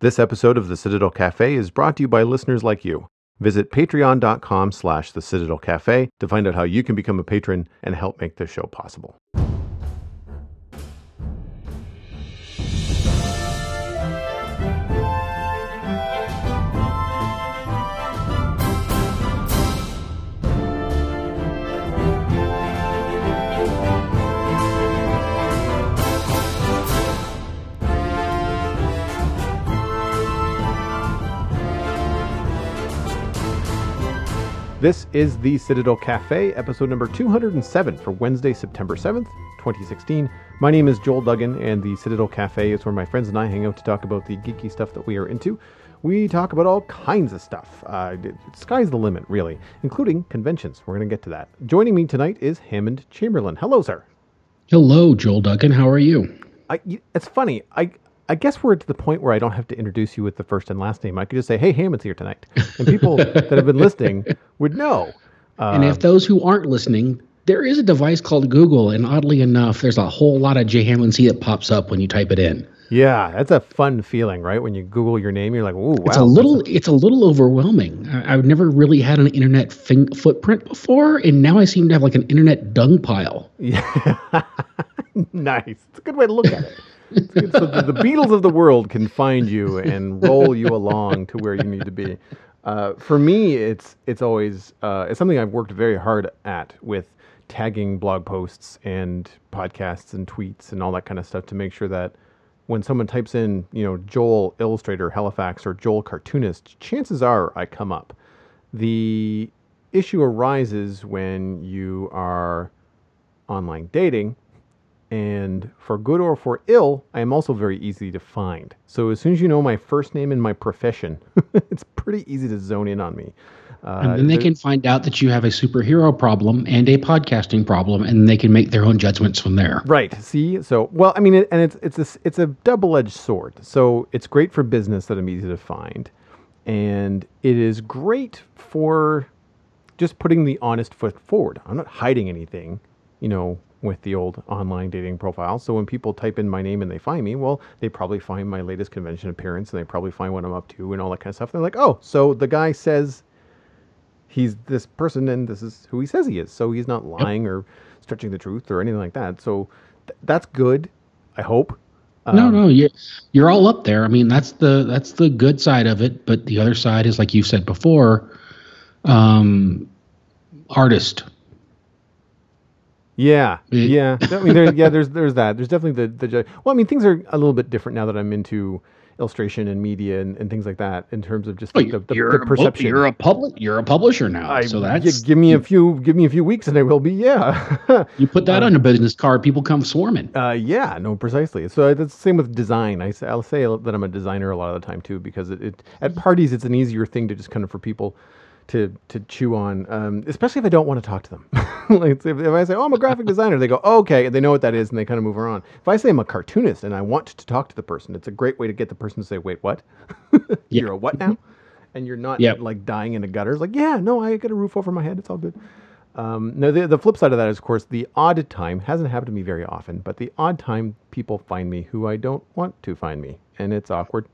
This episode of The Citadel Cafe is brought to you by listeners like you. Visit patreon.com/The Citadel Cafe to find out how you can become a patron and help make this show possible. This is The Citadel Cafe, episode number 207 for Wednesday, September 7th, 2016. My name is Joel Duggan, and The Citadel Cafe is where my friends and I hang out to talk about the geeky stuff that we are into. We talk about all kinds of stuff. Sky's the limit, really, including conventions. We're going to get to that. Joining me tonight is Hammond Chamberlain. Hello, sir. Hello, Joel Duggan. How are you? It's funny. I guess we're to the point where I don't have to introduce you with the first and last name. I could just say, hey, Hammond's here tonight. And people that have been listening would know. And if those who aren't listening, there is a device called Google. And oddly enough, there's a whole lot of J. Hammond C that pops up when you type it in. Yeah, that's a fun feeling, right? When you Google your name, you're like, ooh, wow. It's a little overwhelming. I've never really had an internet footprint before. And now I seem to have like an internet dung pile. Yeah. Nice. It's a good way to look at it. So the Beatles of the world can find you and roll you along to where you need to be. For me, it's always it's something I've worked very hard at with tagging blog posts and podcasts and tweets and all that kind of stuff to make sure that when someone types in, Joel Illustrator Halifax or Joel Cartoonist, chances are I come up. The issue arises when you are online dating. And for good or for ill, I am also very easy to find. So as soon as you know my first name and my profession, it's pretty easy to zone in on me. And then they can find out that you have a superhero problem and a podcasting problem, and they can make their own judgments from there. Right. See? So, well, I mean, it's a double-edged sword. So it's great for business that I'm easy to find. And it is great for just putting the honest foot forward. I'm not hiding anything, with the old online dating profile. So when people type in my name and they find me, well, they probably find my latest convention appearance and they probably find what I'm up to and all that kind of stuff. And they're like, oh, so the guy says he's this person and this is who he says he is. So he's not lying or stretching the truth or anything like that. So that's good, I hope. No, you're all up there. I mean, that's the good side of it. But the other side is, like you said before, artist. Yeah. I mean, there's that. There's definitely the. Well, I mean, things are a little bit different now that I'm into illustration and media and things like that in terms of just the perception. You're a publisher now, so that's give me a few weeks and I will be. Yeah. You put that on a business card, people come swarming. Yeah, no, precisely. So that's the same with design. I'll say that I'm a designer a lot of the time too, because it at parties it's an easier thing to just kind of for people to chew on, especially if I don't want to talk to them. Like if I say, oh, I'm a graphic designer, they go, oh, okay, and they know what that is, and they kind of move on. If I say I'm a cartoonist and I want to talk to the person, it's a great way to get the person to say, wait, what? You're a what now? And you're not like dying in a gutter. It's like, yeah, no, I got a roof over my head. It's all good. No, the flip side of that is, of course, the odd time, hasn't happened to me very often, but the odd time people find me who I don't want to find me, and it's awkward.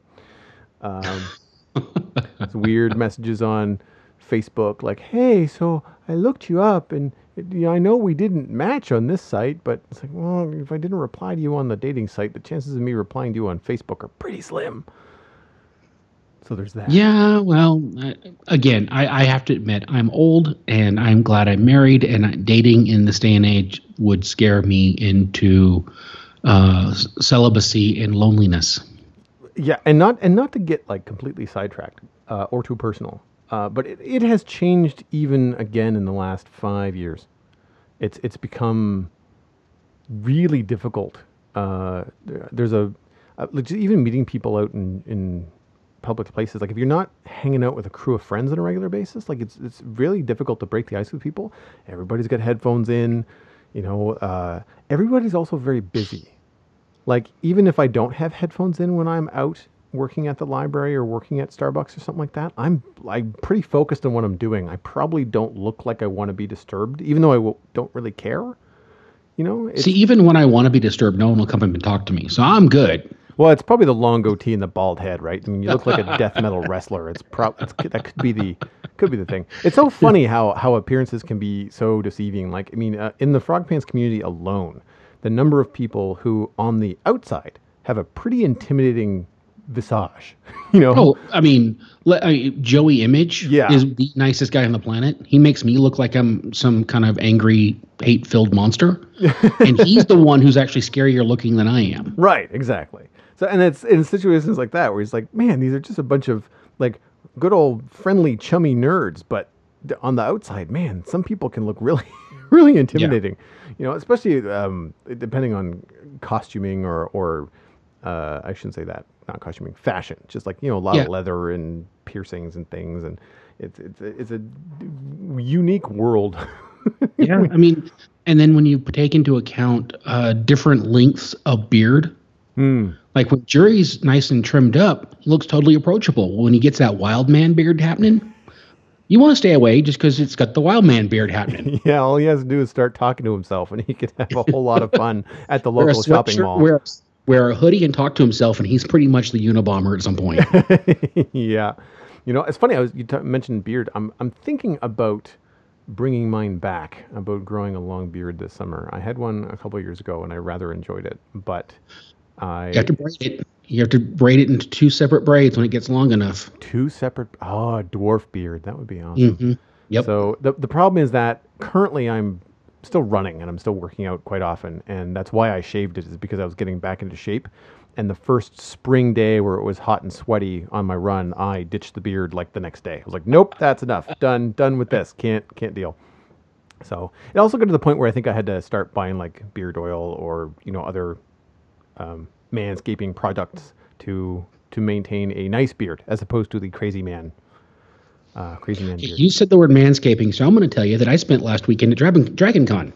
It's weird messages on Facebook like, hey, so I looked you up and I know we didn't match on this site, but it's like, well, if I didn't reply to you on the dating site, the chances of me replying to you on Facebook are pretty slim. So there's that. Yeah, well, again, I have to admit, I'm old and I'm glad I'm married, and dating in this day and age would scare me into celibacy and loneliness. Yeah, and not to get like completely sidetracked or too personal. But it has changed even again in the last 5 years. It's become really difficult. There's even meeting people out in public places. Like if you're not hanging out with a crew of friends on a regular basis, like it's really difficult to break the ice with people. Everybody's got headphones in, everybody's also very busy. Like even if I don't have headphones in when I'm out working at the library or working at Starbucks or something like that, I'm pretty focused on what I'm doing. I probably don't look like I want to be disturbed, even though I don't really care. See, even when I want to be disturbed, no one will come up and talk to me. So I'm good. Well, it's probably the long goatee and the bald head, right? I mean, you look like a death metal wrestler. That could be the thing. It's so funny how appearances can be so deceiving. Like, I mean, in the Frog Pants community alone, the number of people who on the outside have a pretty intimidating visage. You know? Oh, I mean, Joey Image Yeah. is the nicest guy on the planet. He makes me look like I'm some kind of angry, hate-filled monster, and he's the one who's actually scarier looking than I am. Right, exactly. So, and it's in situations like that where he's like, man, these are just a bunch of like good old friendly, chummy nerds, but on the outside, man, some people can look really, really intimidating. You know, especially depending on costuming or I shouldn't say that, not costuming, fashion. Just like, you know, a lot of leather and piercings and things, and it's a unique world. Yeah, I mean, and then when you take into account different lengths of beard. Like when Jury's nice and trimmed up, he looks totally approachable. When he gets that wild man beard happening, you want to stay away just because it's got the wild man beard happening. Yeah, all he has to do is start talking to himself, and he could have a whole lot of fun at the local shopping mall. Wear a hoodie and talk to himself, and he's pretty much the Unabomber at some point. Yeah, you know, it's funny. You mentioned beard. I'm thinking about bringing mine back. About growing a long beard this summer. I had one a couple of years ago, and I rather enjoyed it, but. You have to braid it. You have to braid it into 2 separate braids when it gets long enough. 2 separate. Oh, a dwarf beard. That would be awesome. Mm-hmm. Yep. So the problem is that currently I'm still running and I'm still working out quite often, and that's why I shaved it, is because I was getting back into shape. And the first spring day where it was hot and sweaty on my run, I ditched the beard like the next day. I was like, nope, that's enough. Done with this. Can't deal. So it also got to the point where I think I had to start buying like beard oil or, you know, other manscaping products to maintain a nice beard as opposed to the crazy man beard. You said the word manscaping, so I'm going to tell you that I spent last weekend at Dragon Con.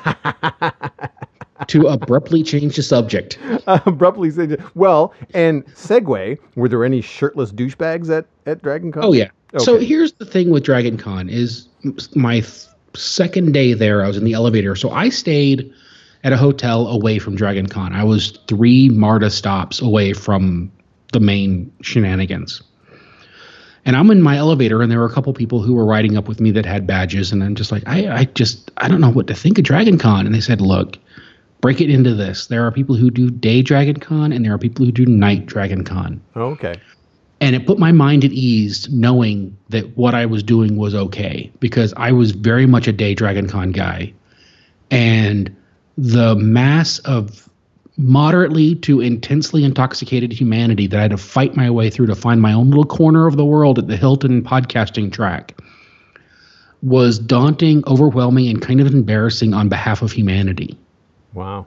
To abruptly change the subject. Well, and segue, were there any shirtless douchebags at Dragon Con? Oh, yeah. Okay. So here's the thing with Dragon Con is my second day there, I was in the elevator. So I stayed at a hotel away from Dragon Con. I was 3 MARTA stops away from the main shenanigans. And I'm in my elevator, and there were a couple people who were riding up with me that had badges, and I'm just like, I don't know what to think of Dragon Con. And they said, look, break it into this. There are people who do day Dragon Con, and there are people who do night Dragon Con. Oh, okay. And it put my mind at ease knowing that what I was doing was okay, because I was very much a day Dragon Con guy. And the mass of moderately to intensely intoxicated humanity that I had to fight my way through to find my own little corner of the world at the Hilton podcasting track was daunting, overwhelming, and kind of embarrassing on behalf of humanity. Wow.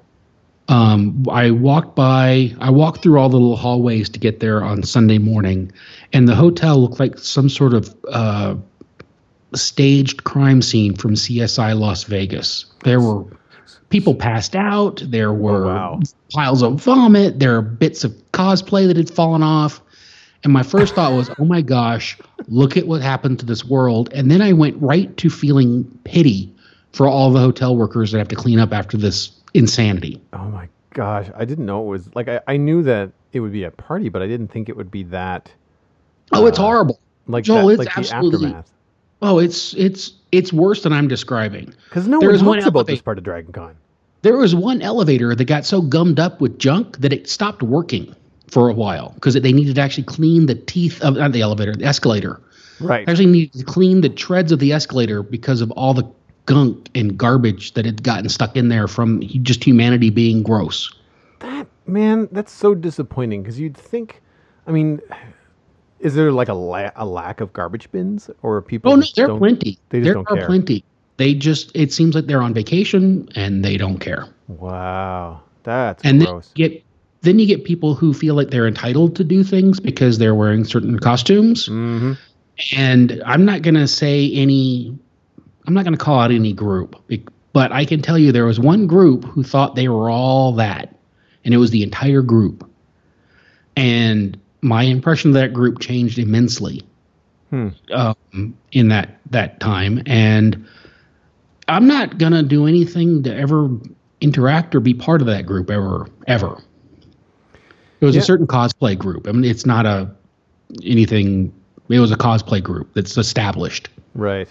I walked through all the little hallways to get there on Sunday morning, and the hotel looked like some sort of staged crime scene from CSI Las Vegas. There were people passed out. There were piles of vomit. There are bits of cosplay that had fallen off. And my first thought was, oh my gosh, look at what happened to this world. And then I went right to feeling pity for all the hotel workers that have to clean up after this insanity. Oh my gosh. I didn't know it was like, I knew that it would be a party, but I didn't think it would be that. Oh, it's horrible. Like Joel, that, it's like absolutely, the aftermath. Oh, it's worse than I'm describing. Because no one talks about this part of Dragon Con. There was one elevator that got so gummed up with junk that it stopped working for a while because they needed to actually clean the teeth of not the elevator, the escalator. Right. Actually needed to clean the treads of the escalator because of all the gunk and garbage that had gotten stuck in there from just humanity being gross. That's so disappointing because you'd think, I mean, is there like a lack of garbage bins or people? Oh no, there are plenty. There are plenty. It seems like they're on vacation and they don't care. Wow. That's gross. Then you get people who feel like they're entitled to do things because they're wearing certain costumes. Mm-hmm. And I'm not going to call out any group, but I can tell you there was one group who thought they were all that, and it was the entire group. And my impression of that group changed immensely in that time. And I'm not going to do anything to ever interact or be part of that group ever. It was a certain cosplay group. I mean, it's not anything. It was a cosplay group that's established. Right.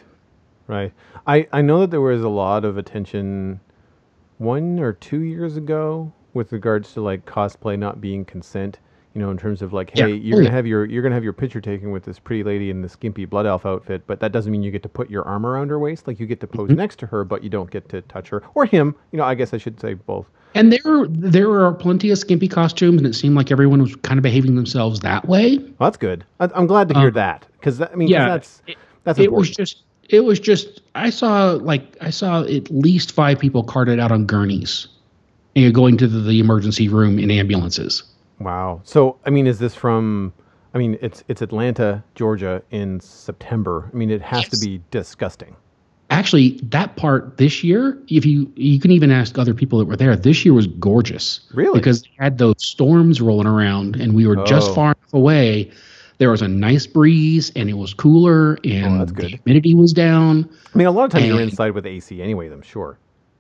I know that there was a lot of attention 1 or 2 years ago with regards to like cosplay not being consent. In terms of like, hey, you're gonna have your picture taken with this pretty lady in the skimpy blood elf outfit, but that doesn't mean you get to put your arm around her waist. Like you get to pose next to her, but you don't get to touch her or him. I guess I should say both. And there are plenty of skimpy costumes, and it seemed like everyone was kind of behaving themselves that way. Well, that's good. I'm glad to hear that because that's important. It was just I saw at least 5 people carted out on gurneys, and going to the emergency room in ambulances. Wow. So, is this from? It's Atlanta, Georgia, in September. It has to be disgusting. Actually, that part this year, if you can even ask other people that were there, this year was gorgeous. Really? Because they had those storms rolling around, and we were just far enough away. There was a nice breeze, and it was cooler, and that's good. The humidity was down. A lot of times you're inside with AC anyway, I'm sure.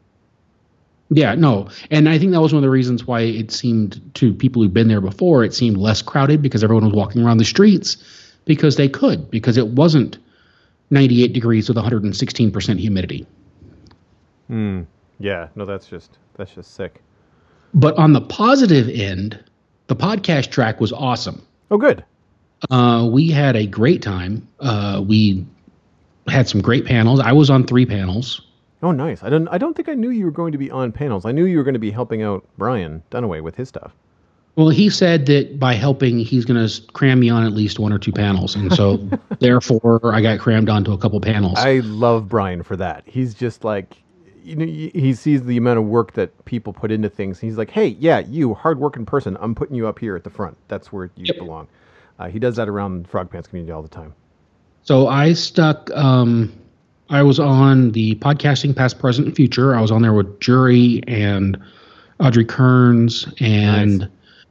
Yeah, no. And I think that was one of the reasons why it seemed to people who've been there before, it seemed less crowded because everyone was walking around the streets because they could, because it wasn't 98 degrees with 116% humidity. Yeah, no, that's just sick. But on the positive end, the podcast track was awesome. Oh, good. We had a great time. We had some great panels. I was on 3 panels. Oh, nice. I don't think I knew you were going to be on panels. I knew you were going to be helping out Brian Dunaway with his stuff. Well, he said that by helping, he's going to cram me on at least 1 or 2 panels. And so, therefore, I got crammed onto a couple panels. I love Brian for that. He's just like, he sees the amount of work that people put into things. He's like, hey, yeah, you, hardworking person, I'm putting you up here at the front. That's where you belong. He does that around the Frog Pants community all the time. So I stuck... I was on the Podcasting Past, Present, and Future. I was on there with Jury and Audrey Kearns and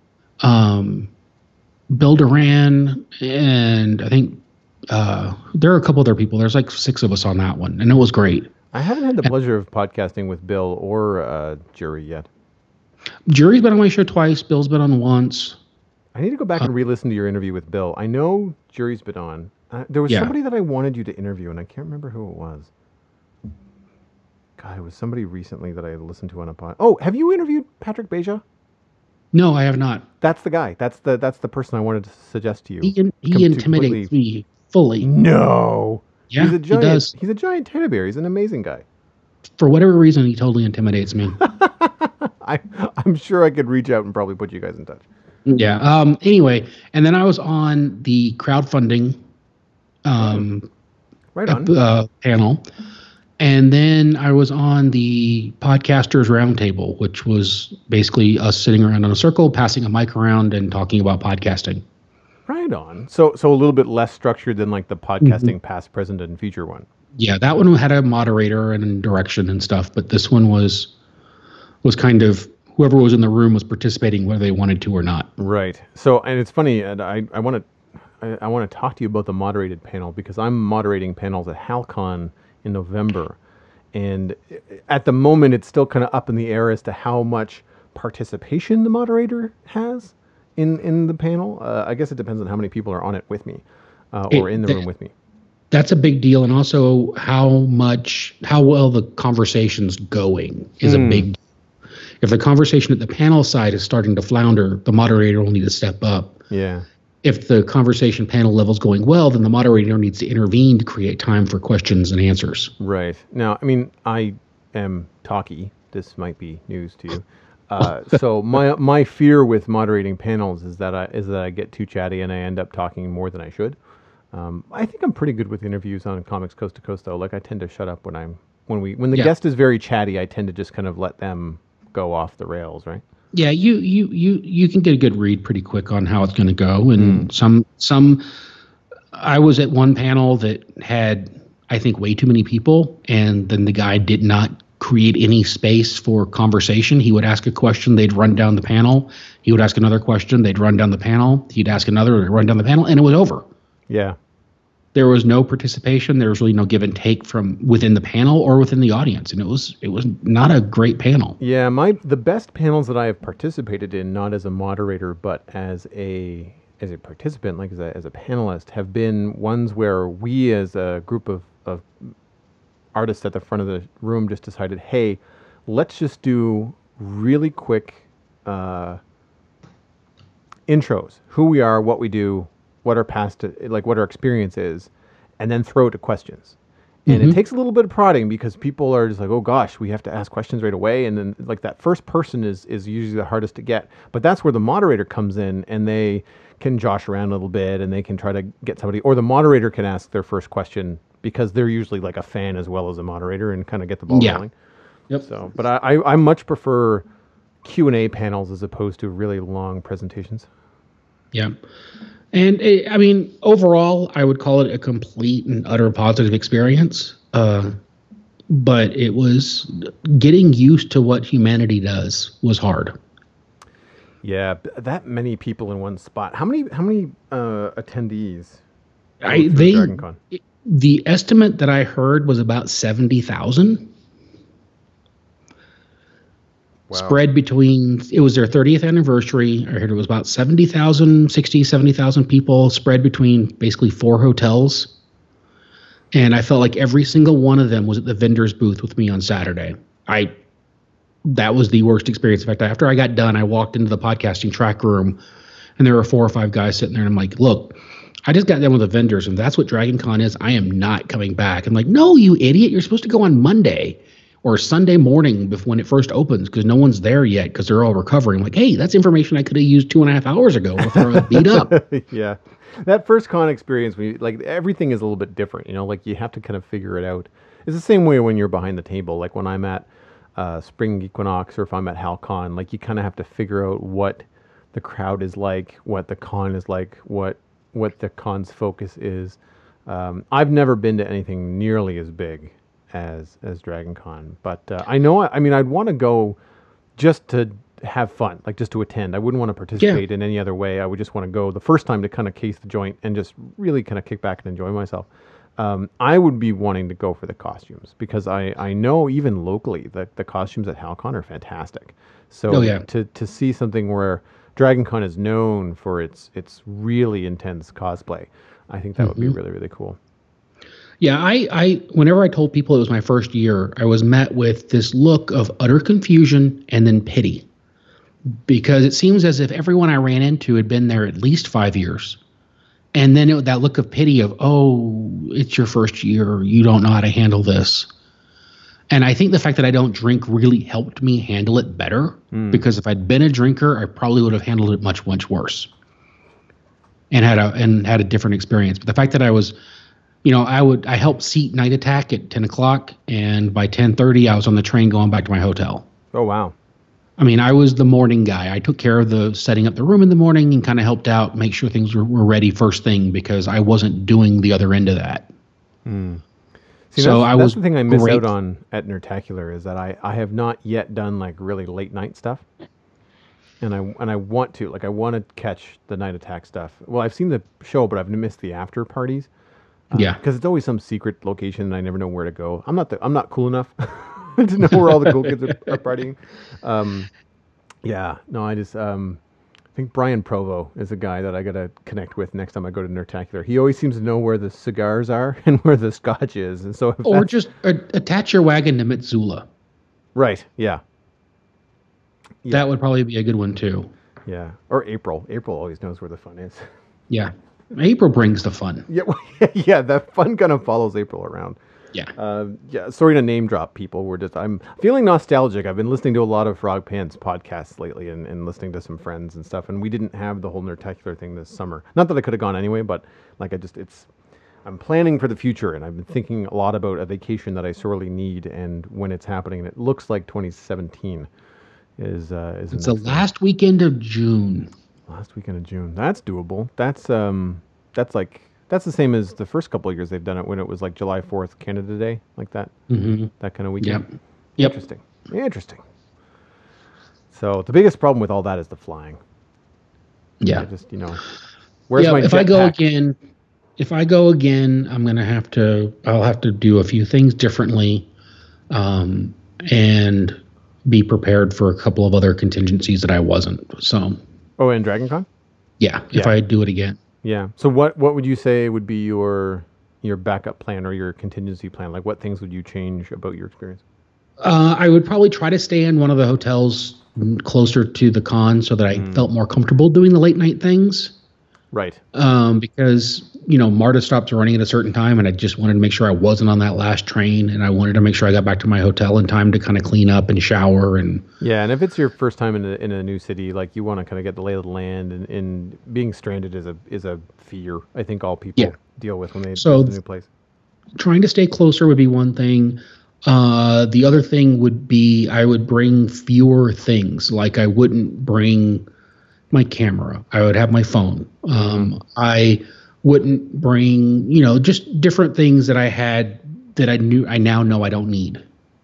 Bill Duran, and I think there are a couple other people. There's like 6 of us on that one, and it was great. I haven't had the pleasure of podcasting with Bill or Jury yet. Jury's been on my show twice. Bill's been on once. I need to go back and re-listen to your interview with Bill. I know Jury's been on. There was somebody that I wanted you to interview, and I can't remember who it was. God, it was somebody recently that I listened to on a pod. Oh, have you interviewed Patrick Beja? No, I have not. That's the guy. That's the person I wanted to suggest to you. He intimidates me fully. No. Yeah, he does. He's a giant teddy bear. He's an amazing guy. For whatever reason, he totally intimidates me. I'm sure I could reach out and probably put you guys in touch. Yeah. Anyway, and then I was on the crowdfunding panel. And then I was on the Podcasters Roundtable, which was basically us sitting around in a circle, passing a mic around and talking about podcasting. Right on. So a little bit less structured than like the podcasting past, present, and future one. Yeah, that one had a moderator and direction and stuff, but this one was kind of whoever was in the room was participating whether they wanted to or not. Right. So, and it's funny, and I want to talk to you about the moderated panel because I'm moderating panels at HalCon in November, and at the moment it's still kind of up in the air as to how much participation the moderator has in the panel. I guess it depends on how many people are on it with me or in the room with me. That's a big deal, and also how well the conversation's going is a big deal. If the conversation at the panel side is starting to flounder, the moderator will need to step up. Yeah. If the conversation panel level's going well, then the moderator needs to intervene to create time for questions and answers. Right. Now, I mean, I am talky. This might be news to you. So my fear with moderating panels is that I get too chatty and I end up talking more than I should. I think I'm pretty good with interviews on Comics Coast to Coast, though. Like, I tend to shut up when the guest is very chatty. I tend to just kind of let them go off the rails, right? Yeah, you can get a good read pretty quick on how it's going to go, and some. I was at one panel that had, I think, way too many people, and then the guy did not create any space for conversation. He would ask a question, they'd run down the panel. He would ask another question, they'd run down the panel. He'd ask another, they'd run down the panel, and it was over. Yeah. There was no participation. There was really no give and take from within the panel or within the audience, and it was not a great panel. Yeah, the best panels that I have participated in, not as a moderator but as a participant, like as a panelist, have been ones where we as a group of artists at the front of the room just decided, hey, let's just do really quick intros, who we are, what we do, what our past, like what our experience is, and then throw it to questions. And it takes a little bit of prodding because people are just like, oh gosh, we have to ask questions right away. And then like that first person is usually the hardest to get. But that's where the moderator comes in and they can josh around a little bit and they can try to get somebody, or the moderator can ask their first question because they're usually like a fan as well as a moderator and kind of get the ball rolling. Yep. So, but I much prefer Q&A panels as opposed to really long presentations. Yeah. And I mean, overall, I would call it a complete and utter positive experience. But it was getting used to what humanity does was hard. Yeah, that many people in one spot. How many attendees? The estimate that I heard was about 70,000. Wow. Spread between, it was their 30th anniversary. I heard it was about 70,000 people spread between basically 4 hotels. And I felt like every single one of them was at the vendor's booth with me on Saturday. That was the worst experience. In fact, after I got done, I walked into the podcasting track room and there were 4 or 5 guys sitting there. And I'm like, look, I just got done with the vendors and that's what Dragon Con is. I am not coming back. I'm like, no, you idiot. You're supposed to go on Monday or Sunday morning when it first opens because no one's there yet because they're all recovering. Like, hey, that's information I could have used 2.5 hours ago before I was beat up. Yeah. That first con experience, like everything is a little bit different, like you have to kind of figure it out. It's the same way when you're behind the table. Like when I'm at Spring Equinox or if I'm at HalCon, like you kind of have to figure out what the crowd is like, what the con is like, what the con's focus is. I've never been to anything nearly as big as Dragon Con, but I'd want to go just to have fun, like just to attend. I wouldn't want to participate in any other way. I would just want to go the first time to kind of case the joint and just really kind of kick back and enjoy myself. I would be wanting to go for the costumes because I know even locally that the costumes at HalCon are fantastic. So to see something where Dragon Con is known for its really intense cosplay, I think that would be really, really cool. Yeah, I whenever I told people it was my first year, I was met with this look of utter confusion and then pity. Because it seems as if everyone I ran into had been there at least 5 years. And then that look of pity of, oh, it's your first year, you don't know how to handle this. And I think the fact that I don't drink really helped me handle it better. Because if I'd been a drinker, I probably would have handled it much, much worse. And had a different experience. But the fact that I was, I helped seat Night Attack at 10 o'clock, and by 10:30, I was on the train going back to my hotel. Oh, wow. I mean, I was the morning guy. I took care of the setting up the room in the morning and kind of helped out, make sure things were ready first thing because I wasn't doing the other end of that. See, so that's the thing I miss out on at Nerdtacular is that I have not yet done like really late night stuff. And I want to. Like I want to catch the Night Attack stuff. Well, I've seen the show, but I've missed the after parties. Because it's always some secret location and I never know where to go. I'm not cool enough to know where all the cool kids are partying. I think Brian Provo is a guy that I got to connect with next time I go to Nerdtacular. He always seems to know where the cigars are and where the scotch is. And so or just attach your wagon to Mitsula. Right, yeah. That would probably be a good one too. Yeah, or April. April always knows where the fun is. Yeah. April brings the fun. Yeah, that fun kind of follows April around. Yeah. Sorry to name drop people. I'm feeling nostalgic. I've been listening to a lot of Frog Pants podcasts lately and listening to some friends and stuff. And we didn't have the whole Nerdtacular thing this summer. Not that I could have gone anyway, but like I'm planning for the future and I've been thinking a lot about a vacation that I sorely need and when it's happening. And it looks like 2017 is it's the last weekend of June. Last weekend of June. That's doable. That's the same as the first couple of years they've done it when it was like July 4th, Canada Day, like that. That kind of weekend. Yep. Interesting. So the biggest problem with all that is the flying. Yeah. where's my if I go again, If I go again, I'll have to do a few things differently, and be prepared for a couple of other contingencies that I wasn't. So, Oh, and Dragon Con? yeah, if I do it again. Yeah. So what would you say would be your backup plan or your contingency plan? Like, what things would you change about your experience? I would probably try to stay in one of the hotels closer to the con so that I felt more comfortable doing the late night things. Right. Because, MARTA stops running at a certain time, and I just wanted to make sure I wasn't on that last train, and I wanted to make sure I got back to my hotel in time to kind of clean up and shower. And yeah, and if it's your first time in a new city, like, you want to kind of get the lay of the land, and being stranded is a fear I think all people deal with when they visit a new place. Trying to stay closer would be one thing. The other thing would be I would bring fewer things. Like, I wouldn't bring my camera. I would have my phone. I wouldn't bring, just different things that I had that I now know I don't need.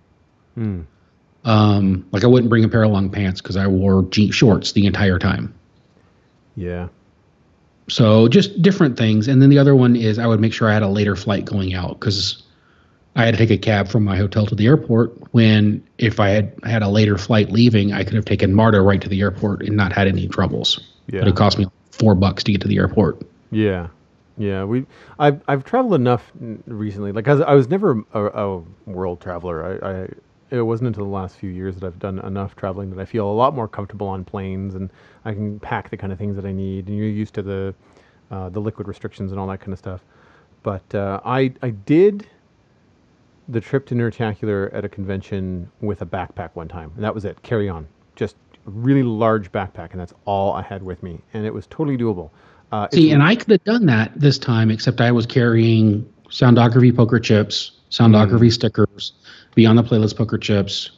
Like, I wouldn't bring a pair of long pants because I wore jean shorts the entire time. Yeah. So just different things. And then the other one is I would make sure I had a later flight going out, because I had to take a cab from my hotel to the airport, when if I had a later flight leaving, I could have taken MARTA right to the airport and not had any troubles. Yeah. But it cost me $4 to get to the airport. Yeah. Yeah. I've traveled enough recently. Like, I was never a world traveler. It wasn't until the last few years that I've done enough traveling that I feel a lot more comfortable on planes, and I can pack the kind of things that I need. And you're used to the liquid restrictions and all that kind of stuff. But I did the trip to Nerdtacular at a convention with a backpack one time, and that was it. Carry on, just a really large backpack, and that's all I had with me, and it was totally doable. And I could have done that this time, except I was carrying Soundography poker chips, Soundography stickers, Beyond the Playlist poker chips.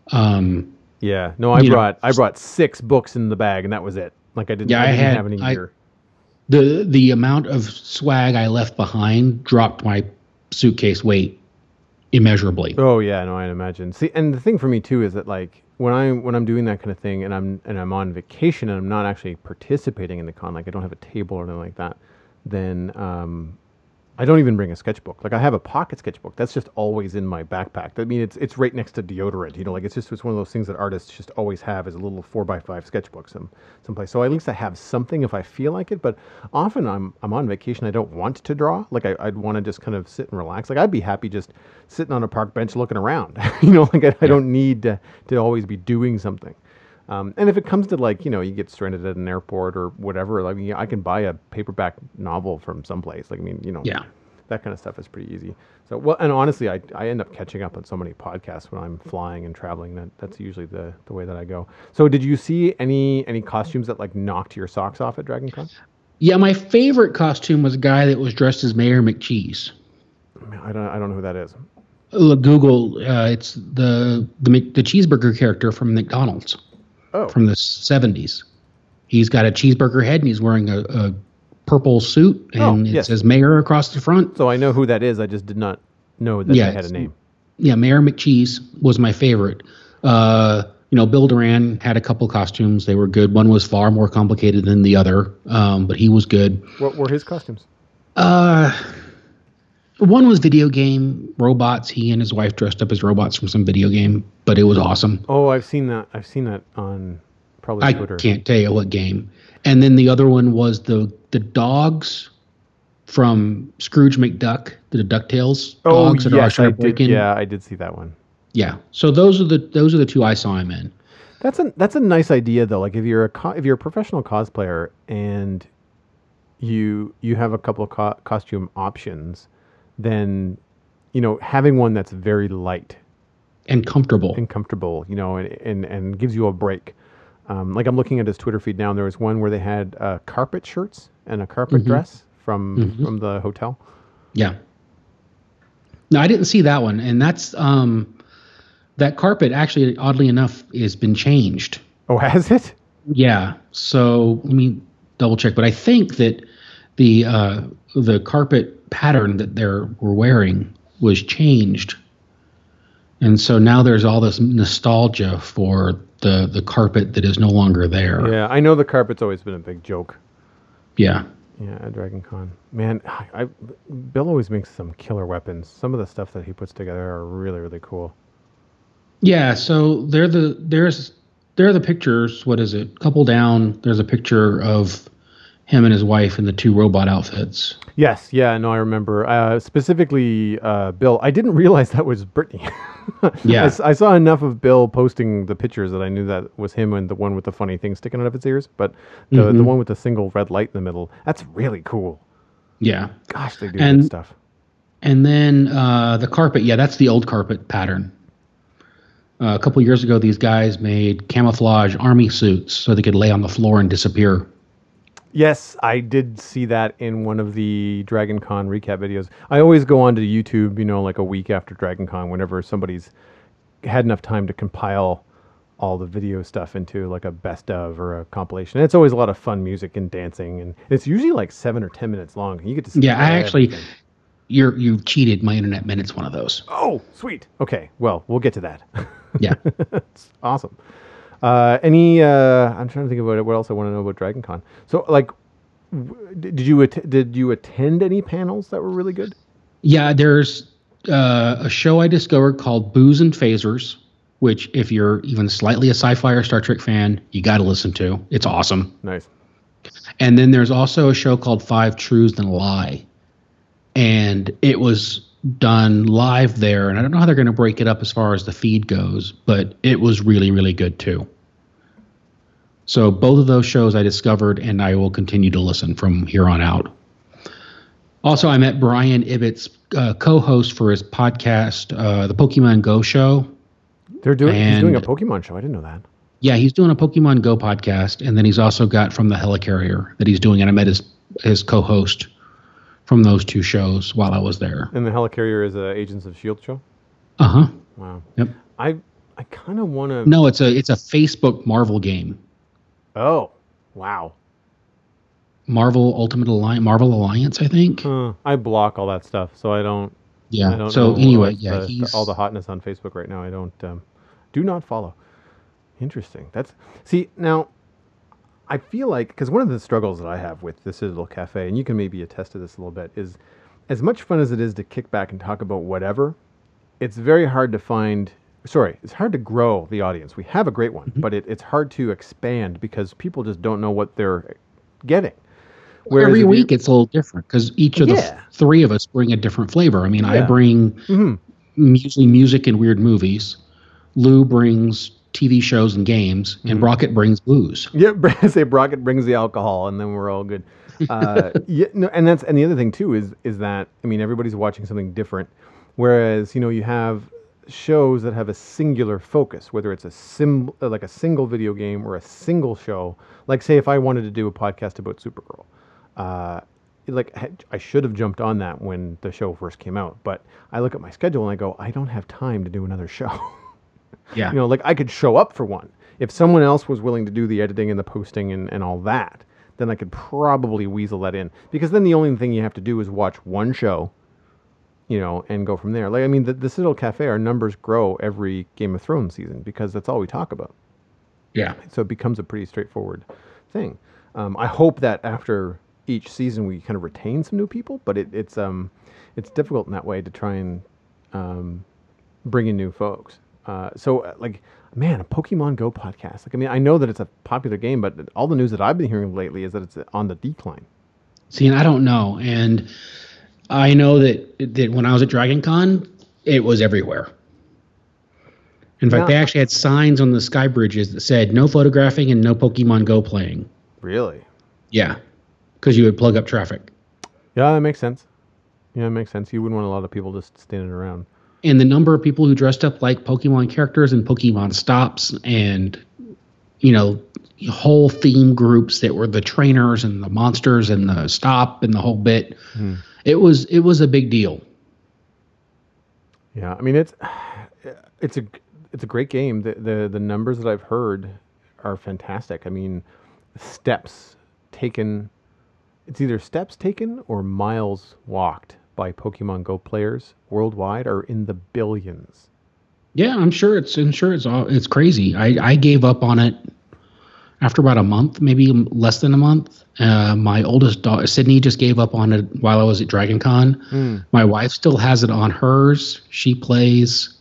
Yeah, no, I brought 6 books in the bag, and that was it. Like, I didn't have any gear. The amount of swag I left behind dropped my suitcase weight immeasurably. Oh yeah, no, I imagine. See, and the thing for me too is that, like, when I'm doing that kind of thing, and I'm on vacation and I'm not actually participating in the con, like, I don't have a table or anything like that, then I don't even bring a sketchbook. Like, I have a pocket sketchbook that's just always in my backpack. I mean, it's right next to deodorant. Like, it's one of those things that artists just always have, is a little 4x5 sketchbook someplace. So at least I have something if I feel like it. But often I'm on vacation. I don't want to draw. Like, I'd want to just kind of sit and relax. Like, I'd be happy just sitting on a park bench looking around. Like, I don't need to always be doing something. And if it comes to, like, you get stranded at an airport or whatever, like, I can buy a paperback novel from someplace. Like, that kind of stuff is pretty easy. So, well, and honestly, I end up catching up on so many podcasts when I'm flying and traveling. That's usually the way that I go. So, did you see any costumes that, like, knocked your socks off at Dragon Con? Yeah, my favorite costume was a guy that was dressed as Mayor McCheese. I don't know who that is. Google. It's the cheeseburger character from McDonald's. Oh. From the 70s. He's got a cheeseburger head, and he's wearing a purple suit, and it says Mayor across the front. So I know who that is. I just did not know that they had a name. Yeah, Mayor McCheese was my favorite. Bill Duran had a couple costumes. They were good. One was far more complicated than the other, but he was good. What were his costumes? One was video game robots. He and his wife dressed up as robots from some video game, but it was awesome. Oh, I've seen that. I've seen that on probably Twitter. I can't tell you what game. And then the other one was the dogs from Scrooge McDuck, the DuckTales dogs. Yes, I did. Yeah, I did see that one. Yeah. So those are the 2 I saw him in. That's a nice idea, though. Like, if you're a professional cosplayer and you have a couple of costume options, then having one that's very light and comfortable, and gives you a break. Like, I'm looking at his Twitter feed now, and there was one where they had carpet shirts and a carpet dress from the hotel. Yeah. No, I didn't see that one, and that's that carpet actually, oddly enough, has been changed. Oh, has it? Yeah. So let me double check, but I think that the carpet pattern that they were wearing was changed, and so now there's all this nostalgia for the carpet that is no longer there. Yeah, I know the carpet's always been a big joke. Yeah. Yeah, at Dragon Con. Man, Bill always makes some killer weapons. Some of the stuff that he puts together are really, really cool. Yeah, so there are the pictures. What is it? Couple down. There's a picture of him and his wife in the two robot outfits. Yes, yeah, no, I remember. Specifically, Bill. I didn't realize that was Brittany. Yeah. I saw enough of Bill posting the pictures that I knew that was him and the one with the funny thing sticking out of its ears. But the one with the single red light in the middle, that's really cool. Yeah. Gosh, they do good stuff. And then the carpet. Yeah, that's the old carpet pattern. A couple years ago, these guys made camouflage army suits so they could lay on the floor and disappear. Yes, I did see that in one of the Dragon Con recap videos. I always go onto YouTube, like a week after Dragon Con, whenever somebody's had enough time to compile all the video stuff into like a best of or a compilation. And it's always a lot of fun music and dancing, and it's usually like 7 or 10 minutes long. And you get to see everything. You've cheated my internet minute's one of those. Oh, sweet. Okay, well, we'll get to that. Yeah. It's awesome. I'm trying to think about it. What else I want to know about Dragon Con. So, like, did you attend any panels that were really good? Yeah, there's a show I discovered called Booze and Phasers, which if you're even slightly a sci-fi or Star Trek fan, you got to listen to. It's awesome. Nice. And then there's also a show called Five Truths and a Lie. And it was done live there, and I don't know how they're going to break it up as far as the feed goes, but it was really, really good too. So both of those shows I discovered, and I will continue to listen from here on out. Also, I met Brian Ibbett's co-host for his podcast, the Pokemon Go Show. He's doing a Pokemon show. I didn't know that. Yeah, he's doing a Pokemon Go podcast, and then he's also got From the Helicarrier that he's doing, and I met his co-host from those two shows while I was there. And the Helicarrier is a Agents of S.H.I.E.L.D. show? Uh-huh. Wow. Yep. I kind of want to... No, it's a Facebook Marvel game. Oh, wow. Marvel Alliance, I think. I block all that stuff, so I don't... Yeah, I don't so know anyway, yeah, all the hotness on Facebook right now. I don't... do not follow. Interesting. See, now... I feel like, because one of the struggles that I have with the Citadel Cafe, and you can maybe attest to this a little bit, is as much fun as it is to kick back and talk about whatever, it's very hard to it's hard to grow the audience. We have a great one, but it's hard to expand because people just don't know what they're getting. Whereas every week it's a little different because each of the three of us bring a different flavor. I mean, I bring usually music and weird movies. Lou brings TV shows and games, and Brockett brings booze. Yeah, say Brockett brings the alcohol, and then we're all good. And the other thing too is that everybody's watching something different, whereas you have shows that have a singular focus, whether it's like a single video game or a single show. Like say if I wanted to do a podcast about Supergirl, I should have jumped on that when the show first came out, but I look at my schedule and I go, I don't have time to do another show. Yeah. I could show up for one. If someone else was willing to do the editing and the posting and all that, then I could probably weasel that in. Because then the only thing you have to do is watch one show, and go from there. The Citadel Cafe, our numbers grow every Game of Thrones season because that's all we talk about. Yeah. So it becomes a pretty straightforward thing. I hope that after each season we kind of retain some new people, but it's difficult in that way to try and bring in new folks. A Pokemon Go podcast. I know that it's a popular game, but all the news that I've been hearing lately is that it's on the decline. See, and I don't know. And I know that when I was at Dragon Con, it was everywhere. In fact, they actually had signs on the sky bridges that said no photographing and no Pokemon Go playing. Really? Yeah, because you would plug up traffic. Yeah, that makes sense. You wouldn't want a lot of people just standing around. And the number of people who dressed up like Pokemon characters and Pokemon stops and, whole theme groups that were the trainers and the monsters and the stop and the whole bit. It was a big deal. Yeah, it's a great game. The numbers that I've heard are fantastic. Steps taken. It's either steps taken or miles walked by Pokemon Go players worldwide are in the billions. Yeah, I'm sure it's crazy. I gave up on it after about a month, maybe less than a month. My oldest daughter, Sydney, just gave up on it while I was at Dragon Con. Mm. My wife still has it on hers. She plays.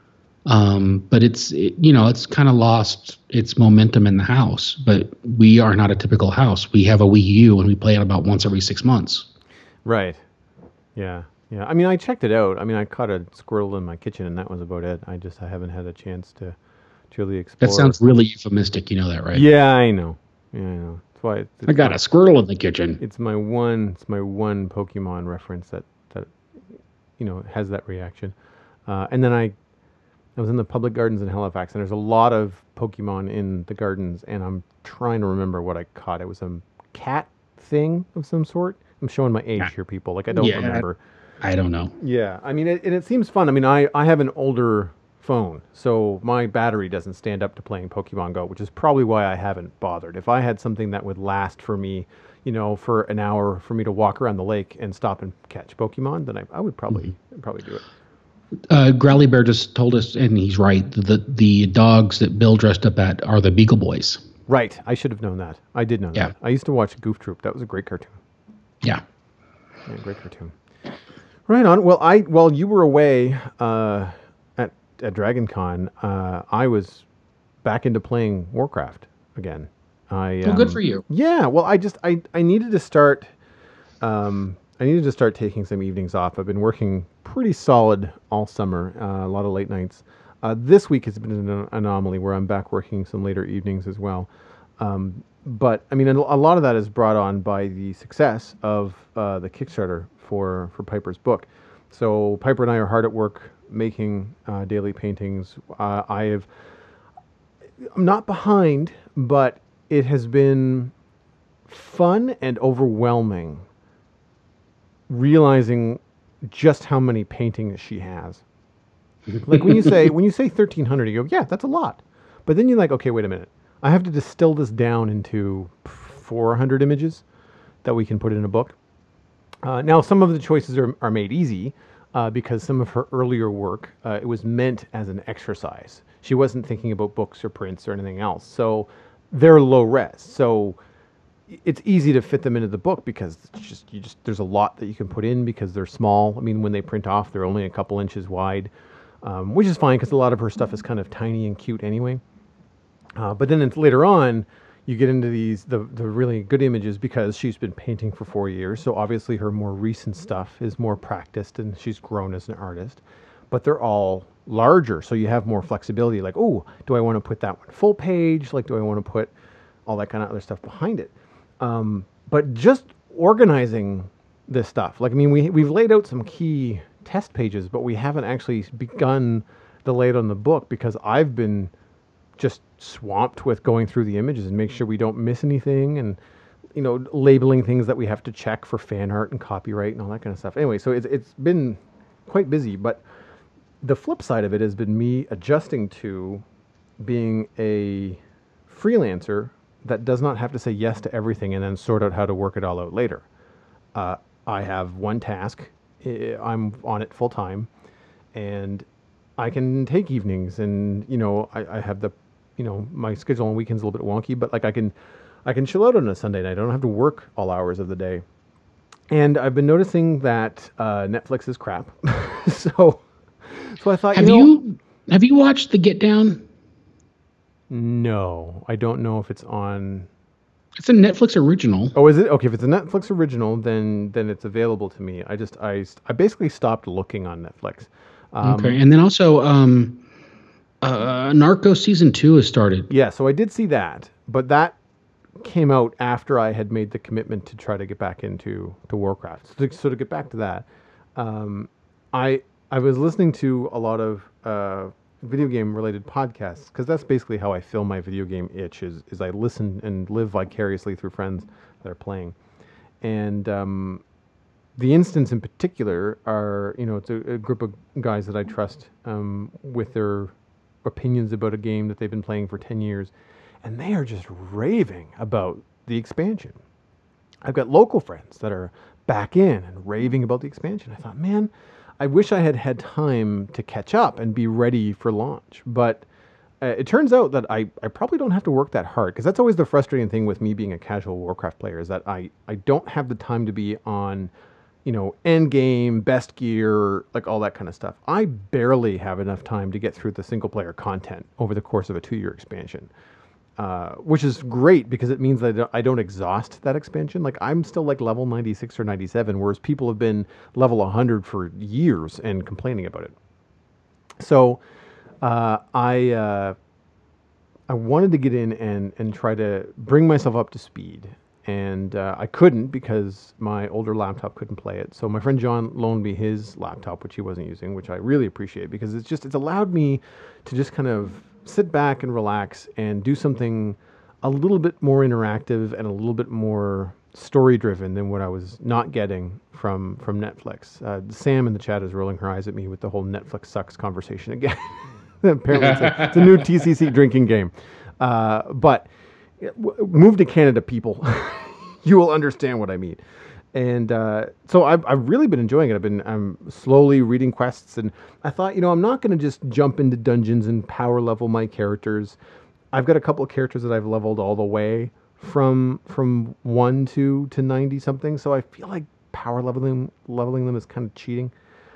But it's kind of lost its momentum in the house. But we are not a typical house. We have a Wii U and we play it about once every 6 months. Right. Yeah. Yeah. I mean, I checked it out. I mean, I caught a squirrel in my kitchen, and that was about it. I haven't had a chance to really explore. That sounds really euphemistic. You know that, right? Yeah, I know. Yeah, I know. That's why I got a squirrel in the kitchen. It's my one Pokemon reference that has that reaction. And then I was in the public gardens in Halifax, and there's a lot of Pokemon in the gardens, and I'm trying to remember what I caught. It was a cat thing of some sort. I'm showing my age here, people. Like, I don't remember. I don't know. Yeah, I mean, it seems fun. I mean, I have an older phone, so my battery doesn't stand up to playing Pokemon Go, which is probably why I haven't bothered. If I had something that would last for me, for an hour for me to walk around the lake and stop and catch Pokemon, then I would probably do it. Growly Bear just told us, and he's right, the dogs that Bill dressed up at are the Beagle Boys. Right. I should have known that. I did know that. I used to watch Goof Troop. That was a great cartoon. Yeah. Yeah, great cartoon. Right on. Well, while you were away at Dragon Con, I was back into playing Warcraft again. Well, good for you. Yeah. Well, I needed to start. I needed to start taking some evenings off. I've been working pretty solid all summer, a lot of late nights. This week has been an anomaly where I'm back working some later evenings as well. But I mean, a lot of that is brought on by the success of the Kickstarter for Piper's book. So Piper and I are hard at work making daily paintings. I'm not behind, but it has been fun and overwhelming realizing just how many paintings she has. Like when you say 1,300, you go, yeah, that's a lot. But then you're like, okay, wait a minute. I have to distill this down into 400 images that we can put in a book. Now, some of the choices are made easy because some of her earlier work, it was meant as an exercise. She wasn't thinking about books or prints or anything else. So they're low res. So it's easy to fit them into the book because there's a lot that you can put in because they're small. I mean, when they print off, they're only a couple inches wide, which is fine because a lot of her stuff is kind of tiny and cute anyway. But then later on, you get into the really good images because she's been painting for 4 years. So obviously her more recent stuff is more practiced and she's grown as an artist. But they're all larger, so you have more flexibility. Like, oh, do I want to put that one full page? Like, do I want to put all that kind of other stuff behind it? But just organizing this stuff. Like, I mean, we've laid out some key test pages, but we haven't actually begun the layout on the book because I've been just swamped with going through the images and make sure we don't miss anything and, labeling things that we have to check for fan art and copyright and all that kind of stuff. Anyway, so it's been quite busy, but the flip side of it has been me adjusting to being a freelancer that does not have to say yes to everything and then sort out how to work it all out later. I have one task. I'm on it full time, and I can take evenings, and I have the, my schedule on weekends is a little bit wonky, but like I can chill out on a Sunday night. I don't have to work all hours of the day, and I've been noticing that Netflix is crap. so I thought, have you watched The Get Down? No, I don't know if it's on. It's a Netflix original. Oh, is it? Okay, if it's a Netflix original, then it's available to me. I basically stopped looking on Netflix. Okay, and then also, Narcos season 2 has started. Yeah, so I did see that, but that came out after I had made the commitment to try to get back into Warcraft. So to get back to that, I was listening to a lot of video game related podcasts because that's basically how I fill my video game itch is I listen and live vicariously through friends that are playing. And the instance in particular are, it's a group of guys that I trust with their opinions about a game that they've been playing for 10 years. And they are just raving about the expansion. I've got local friends that are back in and raving about the expansion. I thought, man, I wish I had had time to catch up and be ready for launch. But it turns out that I probably don't have to work that hard, because that's always the frustrating thing with me being a casual Warcraft player, is that I don't have the time to be on, end game, best gear, like all that kind of stuff. I barely have enough time to get through the single player content over the course of a 2-year expansion. Which is great because it means that I don't exhaust that expansion. Like, I'm still like level 96 or 97, whereas people have been level 100 for years and complaining about it. So I wanted to get in and try to bring myself up to speed. And I couldn't, because my older laptop couldn't play it. So my friend John loaned me his laptop, which he wasn't using, which I really appreciate, because it's allowed me to just kind of sit back and relax and do something a little bit more interactive and a little bit more story driven than what I was not getting from Netflix. Sam in the chat is rolling her eyes at me with the whole Netflix sucks conversation again. Apparently it's a new TCC drinking game. But move to Canada, people. You will understand what I mean. And so I've really been enjoying it. I'm slowly reading quests, and I thought, I'm not going to just jump into dungeons and power level my characters. I've got a couple of characters that I've leveled all the way from 1 to 90 something. So I feel like power leveling them is kind of cheating.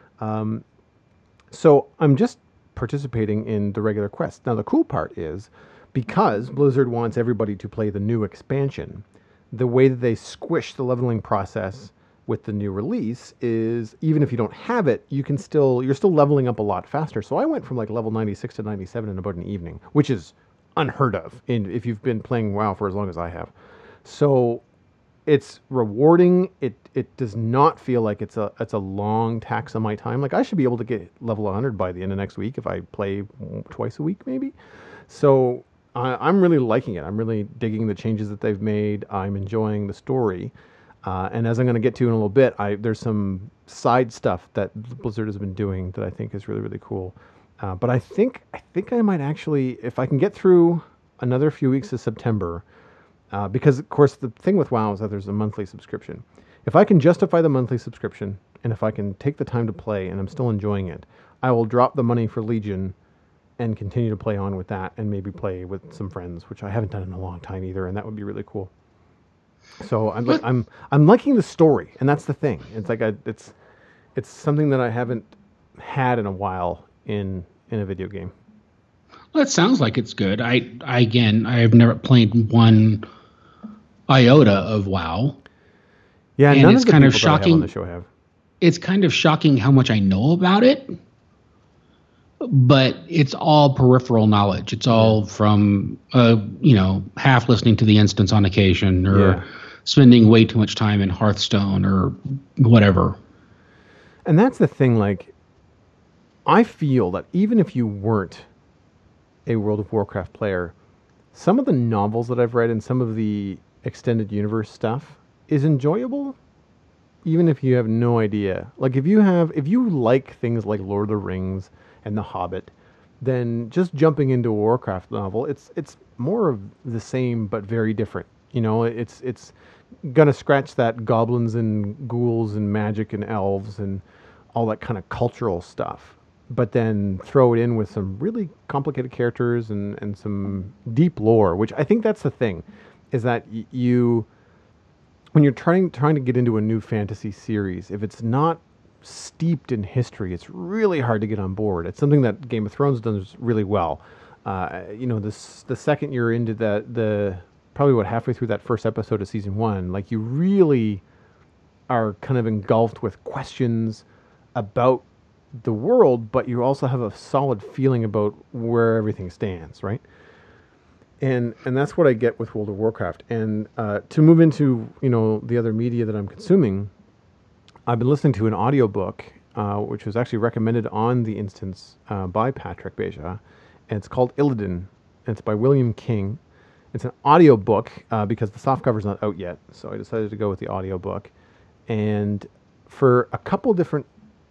So I'm just participating in the regular quests. Now the cool part is, because Blizzard wants everybody to play the new expansion, the way that they squish the leveling process with the new release is, even if you don't have it, you're still leveling up a lot faster. So I went from like level 96 to 97 in about an evening, which is unheard of if you've been playing WoW for as long as I have. So it's rewarding. It does not feel like it's a long tax on my time. Like, I should be able to get level 100 by the end of next week if I play twice a week, maybe. So I'm really liking it. I'm really digging the changes that they've made. I'm enjoying the story. And as I'm going to get to in a little bit, there's some side stuff that Blizzard has been doing that I think is really, really cool. But I think I might actually, if I can get through another few weeks of September, because of course the thing with WoW is that there's a monthly subscription. If I can justify the monthly subscription, and if I can take the time to play and I'm still enjoying it, I will drop the money for Legion and continue to play on with that, and maybe play with some friends, which I haven't done in a long time either, and that would be really cool. So I'm liking the story, and that's the thing. It's like it's something that I haven't had in a while in a video game. Well, it sounds like it's good. I have never played one iota of WoW. Yeah, and none it's of the kind of people that I have shocking. on the show have. It's kind of shocking how much I know about it, but it's all peripheral knowledge. It's all from half listening to the instance on occasion, or spending way too much time in Hearthstone or whatever. And that's the thing. Like, I feel that even if you weren't a World of Warcraft player, some of the novels that I've read and some of the extended universe stuff is enjoyable, even if you have no idea. Like, if you like things like Lord of the Rings and The Hobbit, then just jumping into a Warcraft novel, it's more of the same but very different. It's gonna scratch that goblins and ghouls and magic and elves and all that kind of cultural stuff, but then throw it in with some really complicated characters and some deep lore, which I think that's the thing, is that when you're trying to get into a new fantasy series, if it's not steeped in history, it's really hard to get on board. It's something that Game of Thrones does really well. The second you're into the probably halfway through that first episode of season 1, like, you really are kind of engulfed with questions about the world, but you also have a solid feeling about where everything stands, right? And that's what I get with World of Warcraft. And to move into the other media that I'm consuming, I've been listening to an audiobook, which was actually recommended on the instance by Patrick Beja, and it's called Illidan, and it's by William King. It's an audiobook because the softcover's not out yet, so I decided to go with the audiobook. And for a couple different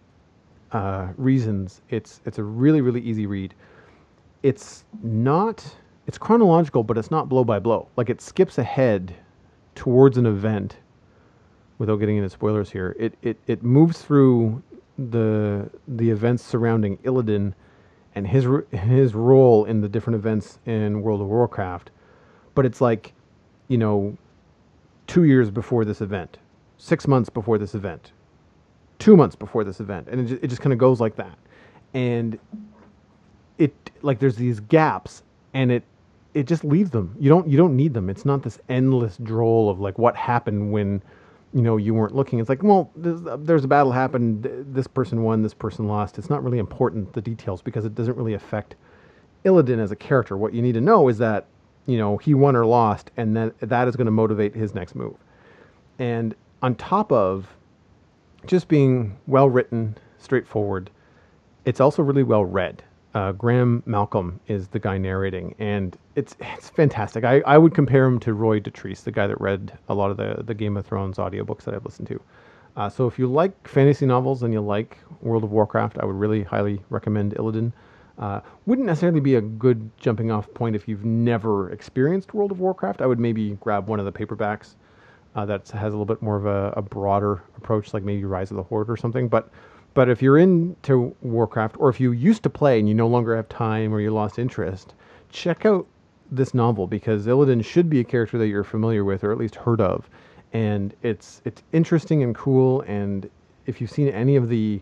reasons, it's a really, really easy read. It's chronological, but it's not blow by blow. Like, it skips ahead towards an event without getting into spoilers here. It moves through the events surrounding Illidan and his role in the different events in World of Warcraft. But it's like, you know, 2 years before this event, 6 months before this event, 2 months before this event, and it just kind of goes like that. And it, like, there's these gaps, and it just leaves them. You don't need them. It's not this endless droll of like what happened when, you weren't looking. It's like, well, there's a battle happened. This person won. This person lost. It's not really important, the details, because it doesn't really affect Illidan as a character. What you need to know is that, he won or lost, and then that is going to motivate his next move. And on top of just being well written, straightforward, it's also really well read. Graham Malcolm is the guy narrating, and it's fantastic. I would compare him to Roy Dotrice, the guy that read a lot of the Game of Thrones audiobooks that I've listened to. So if you like fantasy novels and you like World of Warcraft, I would really highly recommend Illidan. Wouldn't necessarily be a good jumping off point if you've never experienced World of Warcraft. I would maybe grab one of the paperbacks that has a little bit more of a broader approach, like maybe Rise of the Horde or something. But if you're into Warcraft, or if you used to play and you no longer have time or you lost interest, check out this novel, because Illidan should be a character that you're familiar with or at least heard of. And it's interesting and cool. And if you've seen any of the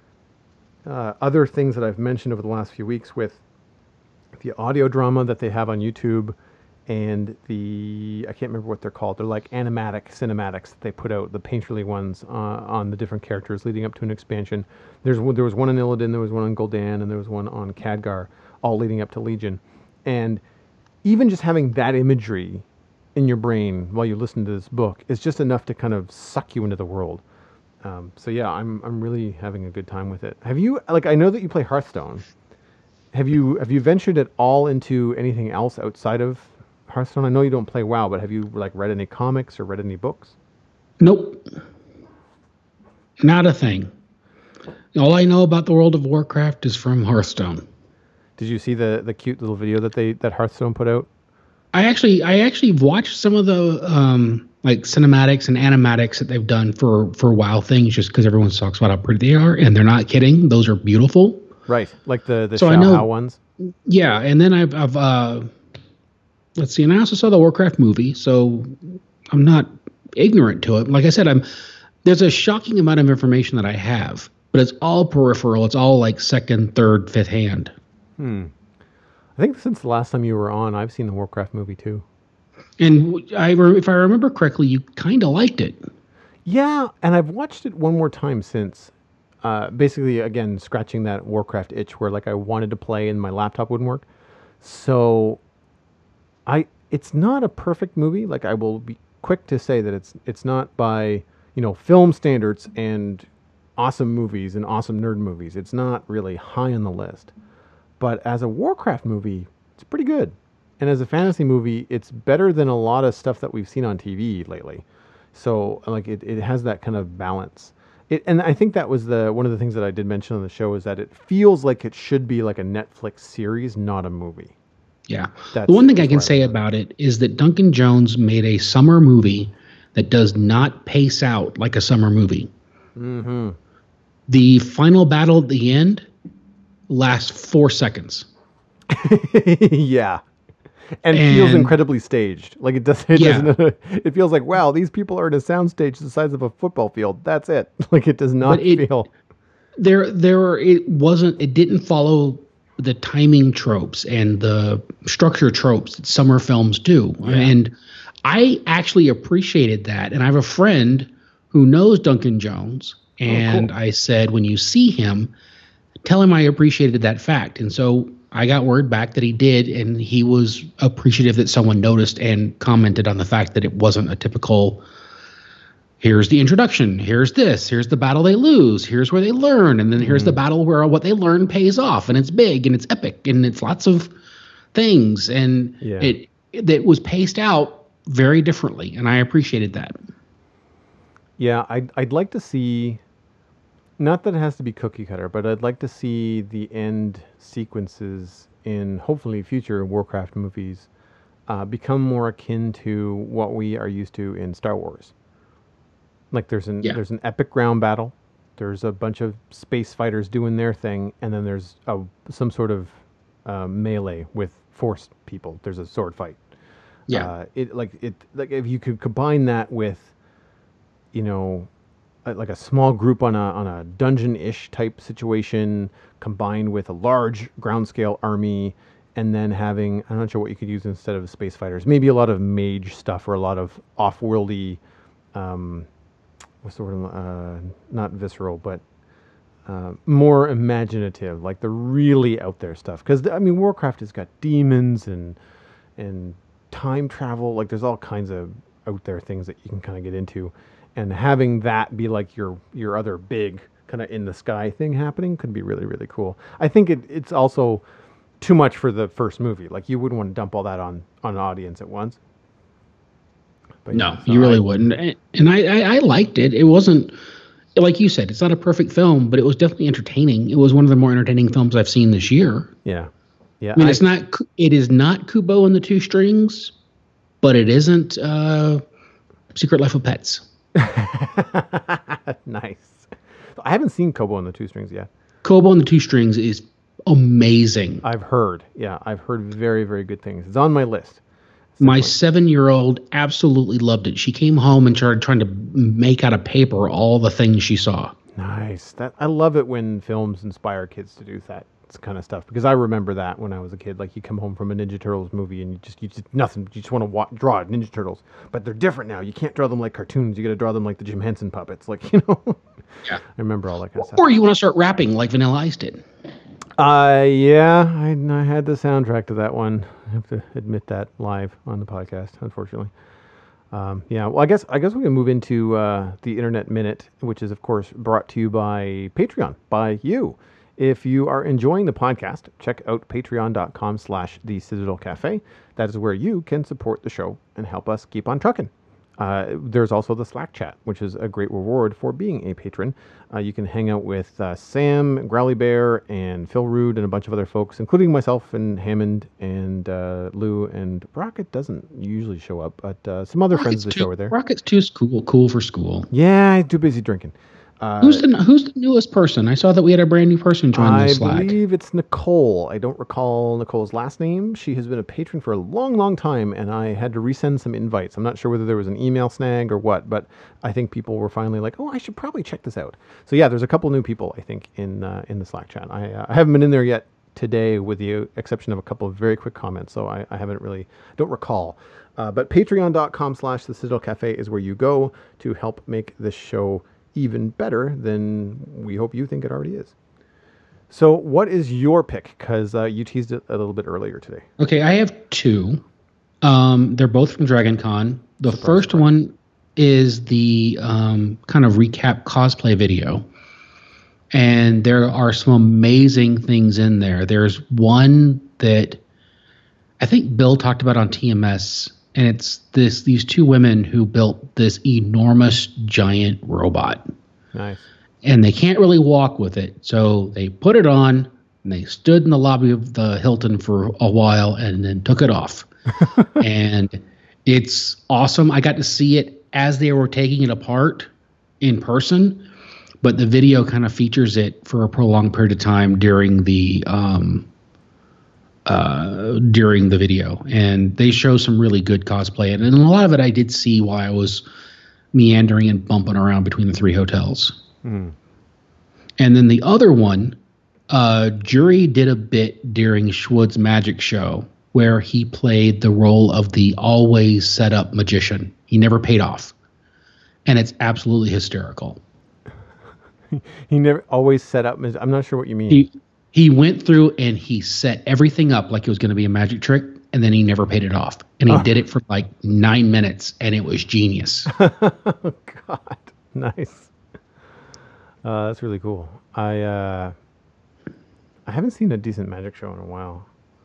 other things that I've mentioned over the last few weeks with the audio drama that they have on YouTube, and I can't remember what they're called. They're like animatic cinematics that they put out, the painterly ones on the different characters leading up to an expansion. There was one on Illidan, there was one on Gul'dan, and there was one on Khadgar, all leading up to Legion. And even just having that imagery in your brain while you listen to this book is just enough to kind of suck you into the world. So yeah, I'm really having a good time with it. Have you, like, I know that you play Hearthstone. Have you ventured at all into anything else outside of Hearthstone? I know you don't play WoW, but have you like read any comics or read any books? Nope, not a thing. All I know about the World of Warcraft is from Hearthstone. Did you see the cute little video that Hearthstone put out? I actually watched some of the like cinematics and animatics that they've done for WoW things, just because everyone talks about how pretty they are, and they're not kidding. Those are beautiful. Right, like the so Shao Hao ones. Yeah, and then I've let's see, and I also saw the Warcraft movie, so I'm not ignorant to it. Like I said, there's a shocking amount of information that I have, but it's all peripheral. It's all like second, third, fifth hand. I think since the last time you were on, I've seen the Warcraft movie too. And if I remember correctly, you kind of liked it. Yeah, and I've watched it one more time since. Basically, again, scratching that Warcraft itch where like I wanted to play and my laptop wouldn't work. So, it's not a perfect movie. Like, I will be quick to say that it's not by film standards and awesome movies and awesome nerd movies. It's not really high on the list. But as a Warcraft movie, it's pretty good. And as a fantasy movie, it's better than a lot of stuff that we've seen on TV lately. So, like, it has that kind of balance. And I think that was one of the things that I did mention on the show, is that it feels like it should be like a Netflix series, not a movie. Yeah. The one thing I can say about it is that Duncan Jones made a summer movie that does not pace out like a summer movie. Mm-hmm. The final battle at the end lasts 4 seconds. Yeah. And feels incredibly staged. Like, doesn't. It feels like, wow, these people are in a soundstage the size of a football field. That's it. Like, it does not feel. It didn't follow the timing tropes and the structure tropes that summer films do. Yeah. And I actually appreciated that. And I have a friend who knows Duncan Jones. And cool. I said, when you see him, tell him I appreciated that fact. And so I got word back that he did, and he was appreciative that someone noticed and commented on the fact that it wasn't a typical, here's the introduction, here's this, here's the battle they lose, here's where they learn, and then here's the battle where what they learn pays off, and it's big, and it's epic, and it's lots of things, and it was paced out very differently, and I appreciated that. Yeah, I'd like to see, not that it has to be cookie cutter, but I'd like to see the end sequences in hopefully future Warcraft movies become more akin to what we are used to in Star Wars. Like there's an epic ground battle, There's a bunch of space fighters doing their thing, and then there's some sort of melee with force people. There's a sword fight. Yeah. Like if you could combine that with, you know, like a small group on a dungeon-ish type situation, combined with a large ground scale army, and then having, I'm not sure what you could use instead of space fighters. Maybe a lot of mage stuff or a lot of off-worldy, what's the word? Not visceral, but more imaginative, like the really out there stuff. Because I mean, Warcraft has got demons and time travel. Like there's all kinds of out there things that you can kind of get into, and having that be like your other big kind of in the sky thing happening could be really, really cool. I think it's also too much for the first movie. Like you wouldn't want to dump all that on an audience at once. But No, yeah, so you really wouldn't. And I liked it. It wasn't, like you said, it's not a perfect film, but it was definitely entertaining. It was one of the more entertaining films I've seen this year. Yeah. Yeah. I mean, it is not Kubo and the Two Strings, but it isn't Secret Life of Pets. Nice. I haven't seen Kubo and the Two Strings yet. Kubo and the Two Strings is amazing. I've heard. Yeah, I've heard very, very good things. It's on my list. My 7-year-old absolutely loved it. She came home and started trying to make out of paper all the things she saw. Nice. I love it when films inspire kids to do that kind of stuff, because I remember that when I was a kid. Like you come home from a Ninja Turtles movie and you just nothing. You just want to draw Ninja Turtles, but they're different now. You can't draw them like cartoons. You got to draw them like the Jim Henson puppets. Like Yeah. I remember all that kind of stuff. Or you want to start rapping like Vanilla Ice did. Yeah, I had the soundtrack to that one. I have to admit that live on the podcast, unfortunately. Yeah, well, I guess we can move into the Internet Minute, which is, of course, brought to you by Patreon, by you. If you are enjoying the podcast, check out patreon.com/thecitadelcafe. That is where you can support the show and help us keep on trucking. There's also the Slack chat, which is a great reward for being a patron. You can hang out with Sam, Growly Bear, and Phil Rude, and a bunch of other folks, including myself and Hammond and Lou, and Rocket doesn't usually show up, but some other friends of the show are there. Rocket's too cool for school. Yeah, I'm too busy drinking. Who's the newest person? I saw that we had a brand new person join the Slack. I believe it's Nicole. I don't recall Nicole's last name. She has been a patron for a long, long time, and I had to resend some invites. I'm not sure whether there was an email snag or what, but I think people were finally like, "Oh, I should probably check this out." So yeah, there's a couple new people I think in the Slack chat. I haven't been in there yet today, with the exception of a couple of very quick comments. So I don't recall. But patreon.com/the Citadel Cafe is where you go to help make this show even better than we hope you think it already is. So what is your pick? Because you teased it a little bit earlier today. Okay, I have two. They're both from Dragon Con. The first one is the kind of recap cosplay video. And there are some amazing things in there. There's one that I think Bill talked about on TMS, and it's these two women who built this enormous giant robot. Nice. And they can't really walk with it. So they put it on and they stood in the lobby of the Hilton for a while and then took it off. And it's awesome. I got to see it as they were taking it apart in person, but the video kind of features it for a prolonged period of time during the video, and they show some really good cosplay, and a lot of it I did see while I was meandering and bumping around between the three hotels. And then the other one, Jury did a bit during Schwood's magic show where he played the role of the always set up magician. He never paid off, and it's absolutely hysterical. He never always set up. I'm not sure what you mean. He went through and he set everything up like it was going to be a magic trick, and then he never paid it off. And he did it for like 9 minutes, and it was genius. Oh, God. Nice. That's really cool. I haven't seen a decent magic show in a while.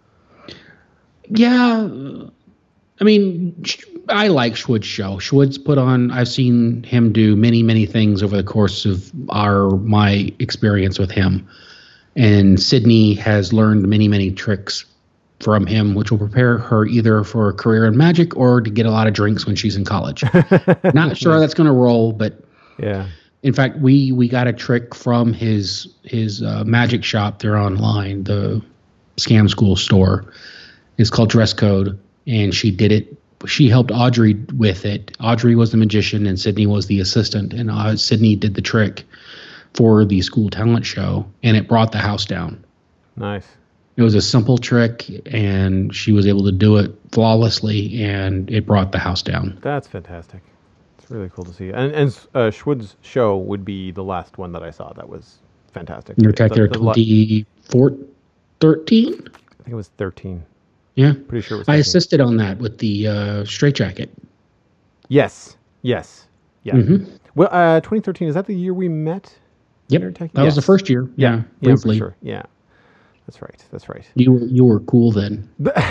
Yeah. I mean, I like Schwood's show. Schwood's I've seen him do many, many things over the course of my experience with him. And Sydney has learned many, many tricks from him, which will prepare her either for a career in magic or to get a lot of drinks when she's in college. Not sure how that's going to roll, but yeah. In fact, we got a trick from his magic shop there online, the Scam School store. It's called Dress Code, and she did it. She helped Audrey with it. Audrey was the magician, and Sydney was the assistant. And Sydney did the trick for the school talent show, and it brought the house down. Nice. It was a simple trick, and she was able to do it flawlessly, and it brought the house down. That's fantastic. It's really cool to see. And Schwood's show would be the last one that I saw. That was fantastic. You were there 2013? I think it was 13. Yeah. Pretty sure it was 13. I assisted on that with the straitjacket. Yes. Yeah. Mm-hmm. Well, 2013, is that the year we met? Yep. That was the first year. Yeah, briefly. For sure. Yeah. That's right. You were cool then.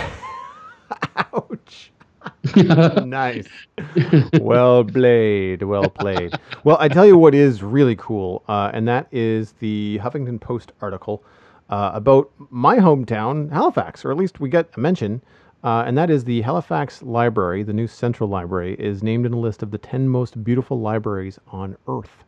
Ouch. Nice. Well played. Well, I tell you what is really cool, and that is the Huffington Post article about my hometown, Halifax, or at least we get a mention, and that is the Halifax Library, the new Central Library, is named in a list of the 10 most beautiful libraries on Earth.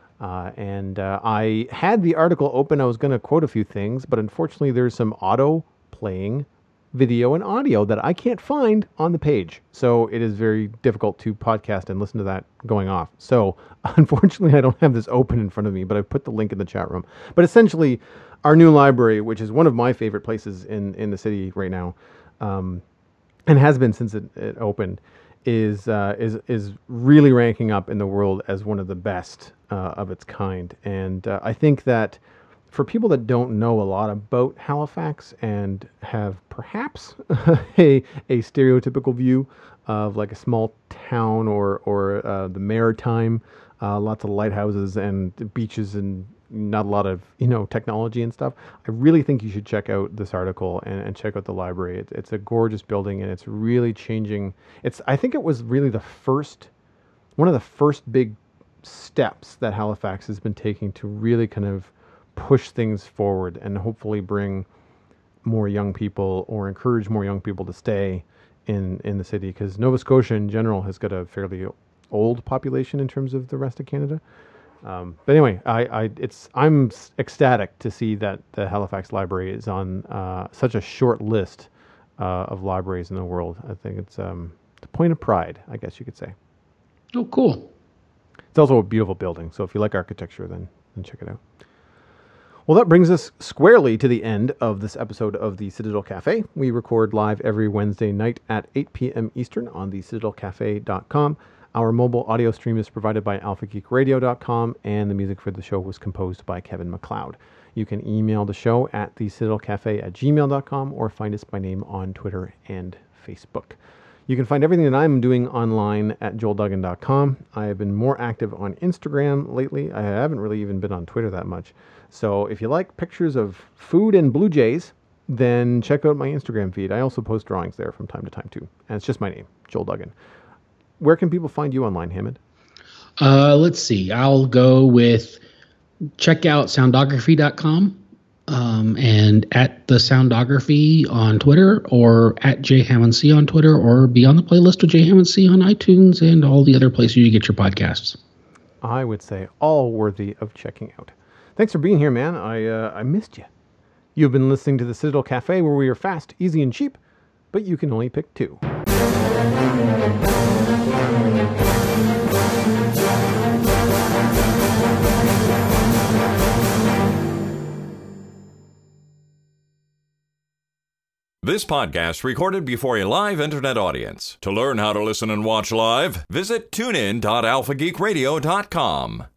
And I had the article open. I was going to quote a few things, but unfortunately there's some auto playing video and audio that I can't find on the page. So it is very difficult to podcast and listen to that going off. So unfortunately I don't have this open in front of me, but I put the link in the chat room. But essentially our new library, which is one of my favorite places in the city right now, and has been since it opened, is really ranking up in the world as one of the best of its kind. And I think that for people that don't know a lot about Halifax and have perhaps a stereotypical view of like a small town or the Maritime, lots of lighthouses and beaches and not a lot of technology and stuff, I really think you should check out this article and check out the library. It's a gorgeous building, and it's really changing. I think it was really one of the first big steps that Halifax has been taking to really kind of push things forward and hopefully bring more young people or encourage more young people to stay in the city, because Nova Scotia in general has got a fairly old population in terms of the rest of Canada. But anyway, I'm ecstatic to see that the Halifax Library is on such a short list of libraries in the world. I think it's a point of pride, I guess you could say. Oh, cool. It's also a beautiful building, so if you like architecture, then check it out. Well, that brings us squarely to the end of this episode of the Citadel Cafe. We record live every Wednesday night at 8 p.m. Eastern on the citadelcafe.com. Our mobile audio stream is provided by alphageekradio.com, and the music for the show was composed by Kevin MacLeod. You can email the show at thecitadelcafe@gmail.com or find us by name on Twitter and Facebook. You can find everything that I'm doing online at joelduggan.com. I have been more active on Instagram lately. I haven't really even been on Twitter that much. So if you like pictures of food and Blue Jays, then check out my Instagram feed. I also post drawings there from time to time too. And it's just my name, Joel Duggan. Where can people find you online, Hammond? Let's see. I'll go with check out soundography.com and at the Soundography on Twitter, or at jhammondc on Twitter, or be on the playlist of jhammondc on iTunes and all the other places you get your podcasts. I would say all worthy of checking out. Thanks for being here, man. I missed you. You've been listening to the Citadel Cafe, where we are fast, easy, and cheap, but you can only pick two. This podcast recorded before a live internet audience. To learn how to listen and watch live, visit tunein.alphageekradio.com.